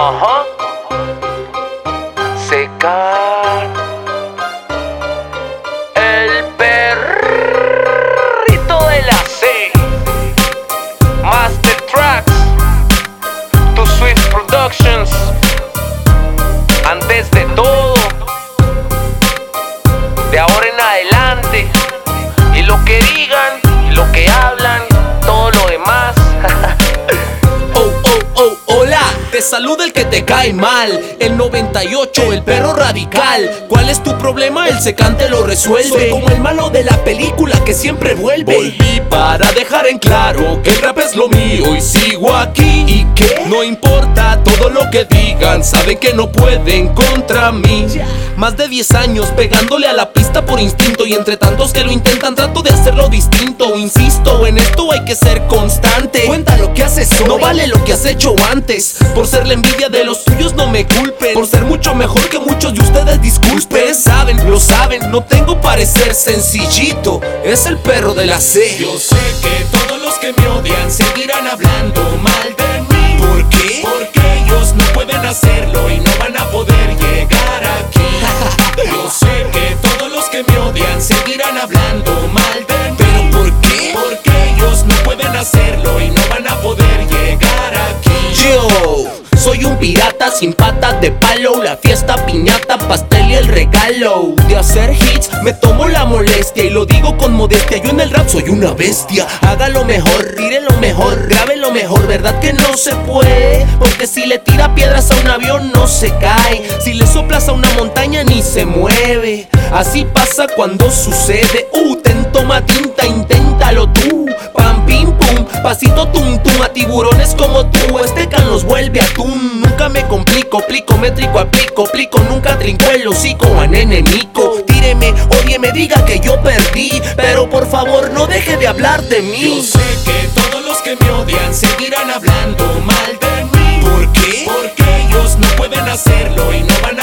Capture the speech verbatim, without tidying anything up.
Ajá. Secar. El perrito de la C. Master Tracks. To Swift Productions. Antes de todo, de ahora en adelante, y lo que digan, y lo que hablan, todo lo demás. Oh, oh, oh, hola, te saluda el que te cae mal. El noventa y ocho, el perro radical. ¿Cuál es tu problema? El secante lo resuelve. Soy como el malo de la película que siempre vuelve. Volví para dejar en claro que el rap es lo mío y sigo aquí. ¿Y qué? No importa todo lo que digan, saben que no pueden contra mí. Más de diez años pegándole a la pista por instinto, y entre tantos que lo intentan trato de hacerlo distinto. Insisto, en esto hay que ser constante. Cuenta lo que haces hoy, no vale lo que has hecho antes. Por ser la envidia de los tuyos no me culpen, por ser mucho mejor que muchos de ustedes disculpen. Saben, lo saben, no tengo parecer sencillito, es el perro de la C. Yo sé que todos los que me odian seguirán hablando mal de mí. ¿Por qué? Porque ellos no pueden hacerlo y no van a poder llegar aquí. Yo sé que todos los que me odian seguirán hablando mal de mí. ¿Pero por qué? Porque ellos no pueden hacerlo y no van a poder llegar aquí. Yo soy un pirata sin patas de palo, la fiesta, piñata, pastel y el regalo. De hacer hits me tomo la molestia y lo digo con modestia. Yo en el rap soy una bestia. Hágalo mejor, tire lo mejor, grabe lo mejor. ¿Verdad que no se puede? Porque si le tira piedras a un avión no se cae. Si le soplas a una montaña ni se mueve. Así pasa cuando sucede. Uh, ten, toma tinta, inténtalo tú. Pam, pim, pum, pasito tum, tum. A tiburones como tú, este can los vuelve atún. Nunca me complico, plico, métrico, aplico, plico. Nunca trinco el hocico a enemigo. Tíreme, ódieme, diga que yo perdí, pero por favor no deje de hablar de mí. Yo sé que todos los que me odian seguirán hablando mal de mí. ¿Por qué? Porque ellos no pueden hacerlo y no van a